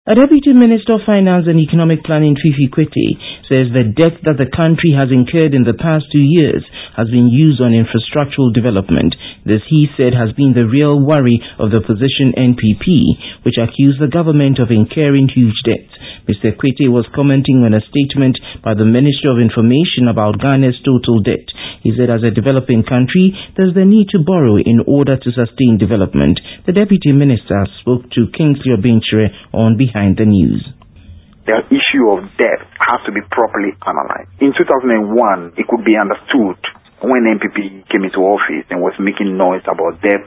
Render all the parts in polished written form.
A Deputy Minister of Finance and Economic Planning, Fifi Kwete, says the debt that the country has incurred in the past 2 years has been used on infrastructural development. This, he said, has been the real worry of the opposition NPP, which accused the government of incurring huge debts. Mr. Kwete was commenting on a statement by the Ministry of Information about Ghana's total debt. He said, as a developing country, there's the need to borrow in order to sustain development. The Deputy Minister spoke to Kingsley Obenchire on Behind the News. The issue of debt has to be properly analyzed. In 2001, it could be understood when NPP came into office and was making noise about debt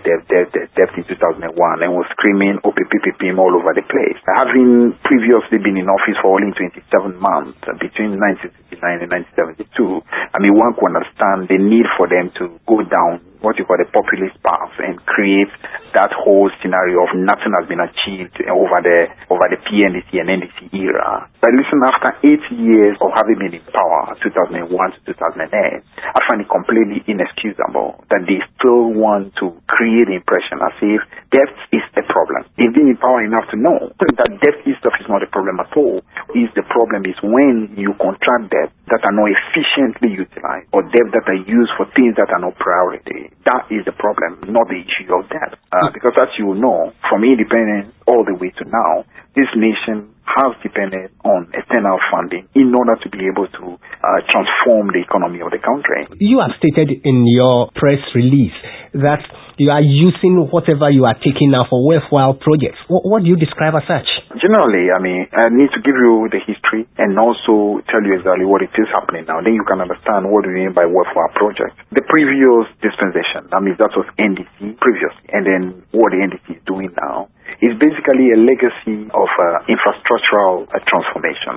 in 2001 and was screaming OPPPM all over the place. Having previously been in office for only 27 months between 1969 and 1972, one can understand the need for them to go down what you call the populist path and create that whole scenario of nothing has been achieved over the PNDC and NDC era. But listen, after 8 years of having been in power, 2001 to 2008, I find it completely inexcusable that they still want to create the impression as if debt is a problem. They've been in power enough to know that debt itself is not a problem at all. The problem is when you contract debt that are not efficiently utilized or debt that are used for things that are not priority. That is the problem, not the issue of debt. Because as you know, from independence all the way to now, this nation has depended on external funding in order to be able to transform the economy of the country. You have stated in your press release that you are using whatever you are taking now for worthwhile projects. What do you describe as such? Generally, I need to give you the history and also tell you exactly what it is happening now. Then you can understand what we mean by worthwhile projects. The previous dispensation, that was NDC previously, and then what the NDC is doing now is basically a legacy of infrastructural transformation.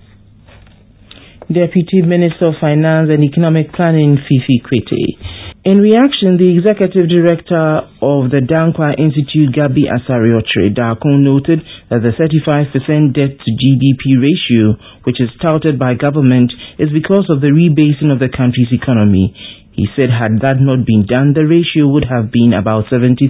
Deputy Minister of Finance and Economic Planning, Fifi Kwete. In reaction, the Executive Director of the Dankwa Institute, Gabi Asare Okyere Darko, noted that the 35% debt to GDP ratio, which is touted by government, is because of the rebasing of the country's economy. He said had that not been done, the ratio would have been about 73%.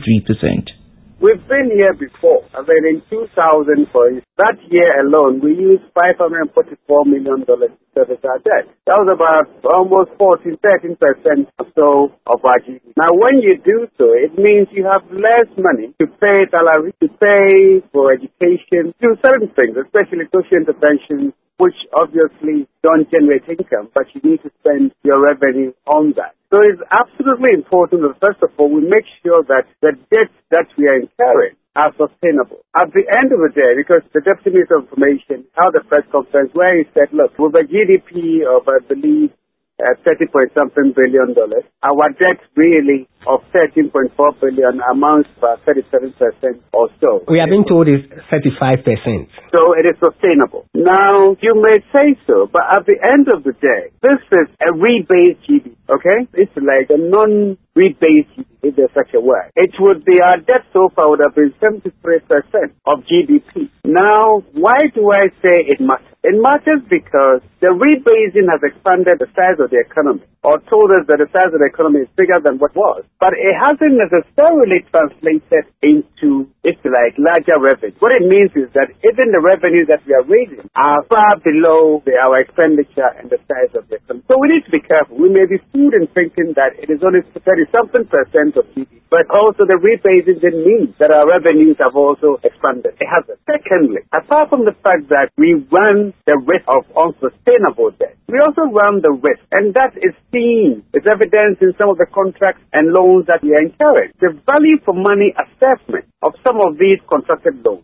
We've been here before. In 2000, for that year alone, we used $544 million to service our debt. That was about almost 13% or so of our GDP. Now, when you do so, it means you have less money to pay salary, to pay for education, do certain things, especially social interventions, which obviously don't generate income, but you need to spend your revenue on that. So it's absolutely important that, first of all, we make sure that the debts that we are incurring are sustainable. At the end of the day, because the Deputy Minister of Information held a press conference where he said, look, with a GDP of, I believe, $30-point-something billion, our debt really of $13.4 billion amounts to about 37% or so. We have been told it's 35%. So it is sustainable. Now, you may say so, but at the end of the day, this is a rebased GDP, okay? It's like a non-rebased GDP, if there's such a word. It would be, our debt so far would have been 73% of GDP. Now, why do I say it matters? It matters because the rebasing has expanded the size of the economy, or told us that the size of the economy is bigger than what was. But it hasn't necessarily translated into, if you like, larger revenue. What it means is that even the revenues that we are raising are far below our expenditure and the size of the economy. So we need to be careful. We may be fooled in thinking that it is only 30-something% of GDP. But also the rebasing didn't mean that our revenues have also expanded. It hasn't. Secondly, apart from the fact that we run the risk of unsustainable debt, we also run the risk, and that is seen, is evidenced in some of the contracts and loans that we are incurring. The value for money assessment of some of these contracted loans.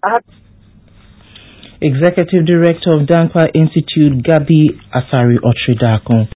Executive Director of Dankwa Institute, Gabi Asare Okyere Darko.